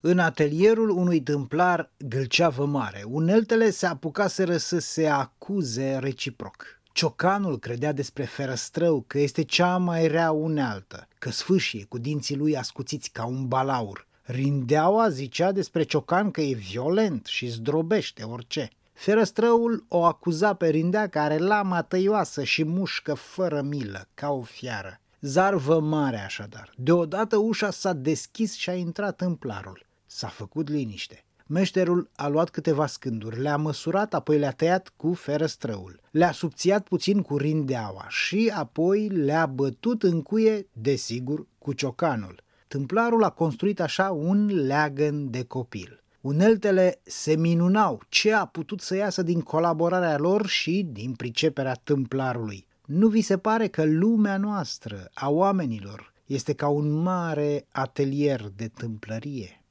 În atelierul unui tâmplar gâlceavă mare, uneltele se apucaseră să se acuze reciproc. Ciocanul credea despre ferăstrău că este cea mai rea unealtă, că sfâșie cu dinții lui ascuțiți ca un balaur. Rindeaua zicea despre Ciocan că e violent și zdrobește orice. Ferăstrăul o acuza pe Rindea că are lama tăioasă și mușcă fără milă, ca o fiară. Zarvă mare așadar. Deodată ușa s-a deschis și a intrat tâmplarul. S-a făcut liniște. Meșterul a luat câteva scânduri, le-a măsurat, apoi le-a tăiat cu ferăstrăul. Le-a subțiat puțin cu rindeaua și apoi le-a bătut în cuie, desigur, cu ciocanul. Tâmplarul a construit așa un leagăn de copil. Uneltele se minunau ce a putut să iasă din colaborarea lor și din priceperea tâmplarului. Nu vi se pare că lumea noastră, a oamenilor, este ca un mare atelier de tâmplărie?